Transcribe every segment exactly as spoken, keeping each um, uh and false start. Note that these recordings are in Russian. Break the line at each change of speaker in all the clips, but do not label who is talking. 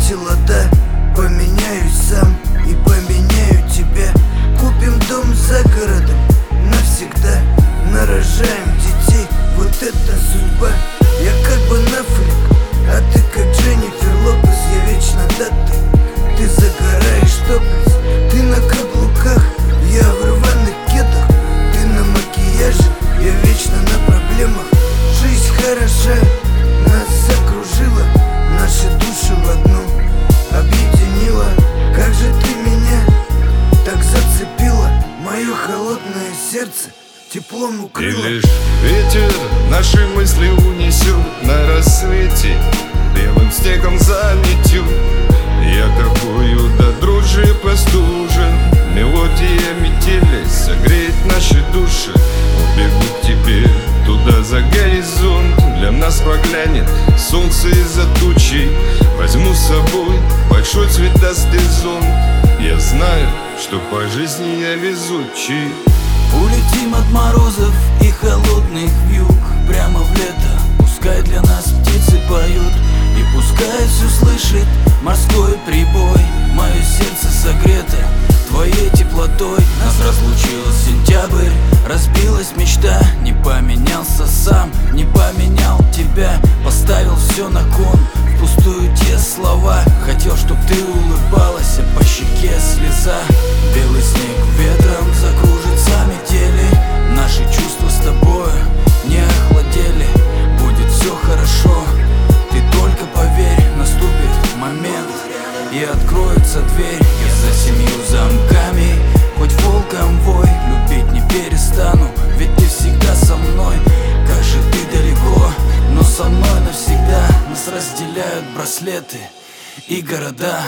весело, да. Поменяюсь сам и поменяю тебя. Купим дом за городом навсегда. Нарожаем детей, вот это судьба. Я как бы Аффлек, а ты как Дженнифер Лопес. Я вечно да ты, ты загораешь топлес. Ты на каблуках, я в рваных кедах. Ты на макияже, я вечно на проблемах. Жизнь хороша, нас окружила, наши души в одну объединила. Как же ты меня так зацепила, мое холодное сердце теплом укрыло.
И лишь ветер наши мысли унесет на рассвете, белым снегом заметет. Я тобою до дрожи простужен, мелодия метели согреет наши души. Убегу к тебе туда за горизонт, для нас проглянет солнце из-за тучей. Возьму с собой большой цветастый зонт. Я знаю, что по жизни я везучий.
Улетим от морозов и холодных вьюг прямо в лето. Пускай для нас птицы поют, и пускай все слышит морской прибой. Мое сердце согрето твоей теплотой. Нас разлучил сентябрь, разбилась мечта. Не поменялся сам, не поменял тебя. Поставил все на кон, впустую те слова. Хотел, чтоб ты улыбалась, а по щеке слеза. Белый снег ветром закружится метели. Наши чувства с тобой не охладели. Будет все хорошо, ты только поверь. Наступит момент и откроется дверь. Я за семью замками, хоть волком вой. Любить не перестану, ведь ты всегда со мной. Как же ты далеко, но со мной навсегда. Нас разделяют браслеты и города.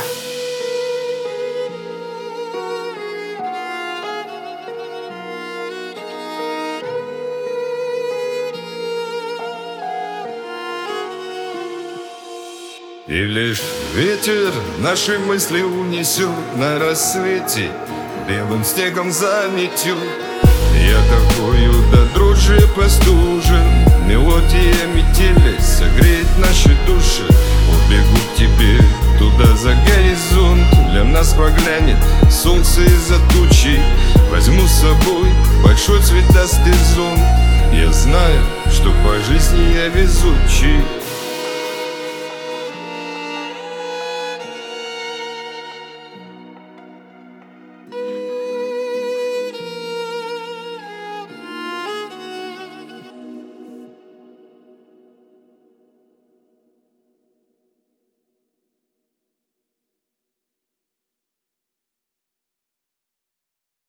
И лишь ветер наши мысли унесет на рассвете, белым снегом заметет. Я тобою до дрожи простужен, мелодия метели согреет наши души. Убегу к тебе туда за горизонт, для нас проглянет солнце из-за тучей. Возьму с собой большой цветастый зонт. Я знаю, что по жизни я везучий.